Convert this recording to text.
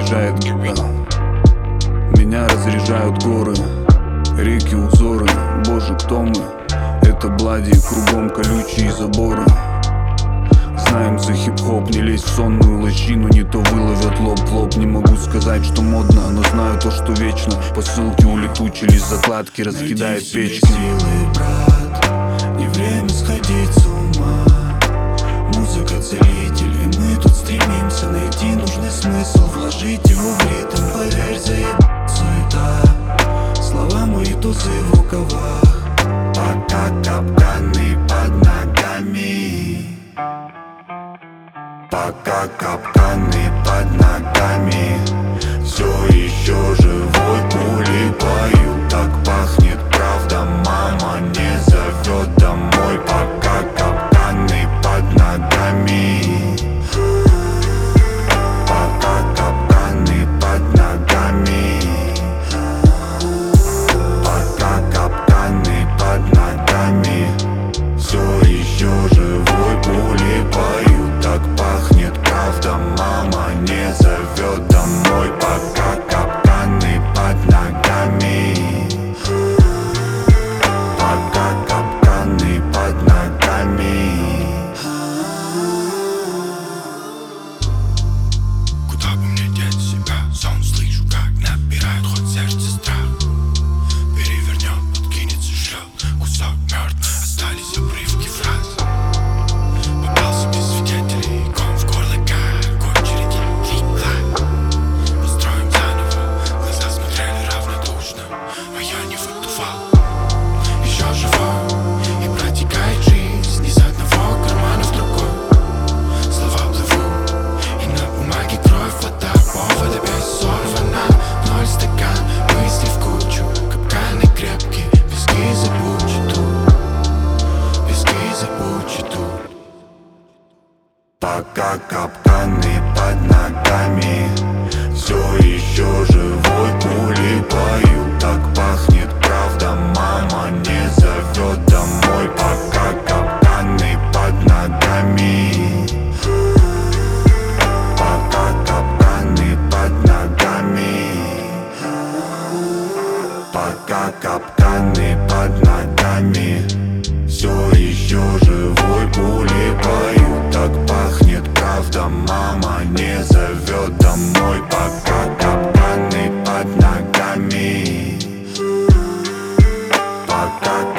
заряжает гита. Меня разряжают горы, реки, узоры. Боже, кто мы? Это блади, кругом колючие заборы. Знаем за хип-хоп, не лезь в сонную лощину, не то выловят лоб в лоб. Не могу сказать, что модно, но знаю то, что вечно. Посылки улетучились, закладки раскидает печки. Силы, брат, не время сходить с ума. Музыка целитель, и мы тут стремимся найти нужный смысл, вложить его в ритм. Поверь, заеб суета, слова мои тузы в рукавах, пока капканы под ногами. Пока капканы под ногами, все еще живой пулей пою. Так пахнет правда, мама не зовет домой. Пока капканы под ногами, пока капканы под ногами, пока капканы под ногами, все еще живой пулей пою. Так пахнет правда, мама не зовет домой. Пока капканы под ногами, пока капканы под ногами. Куда бы мне деть себя? Сон слышу, как набирает ход сердце страх. Перевернет, подкинется, шлет кусок мертв. Остались обрывки фраз. Попался без свидетелей, ком в горле, как очереди. Клик-клак. Построим заново. Глаза смотрели равнодушно, а я не выдувал. Еще живой, и протекает жизнь из одного кармана в другой. Слова плывут, и на бумаге кровь, вода, повод опять сорвана. Ноль стакан, мысли в кучу, капканы крепкие, пески забучи тут, пески забучи тут. Пока капканы под ногами, все еще живой пулей пою. Так пахнет правда, мама не зовет домой. Пока капканы под ногами, пока капканы под ногами, пока капканы под ногами, все еще живой пулей пою. Так пахнет правда, мама не зовет домой. Пока капканы под ногами, пока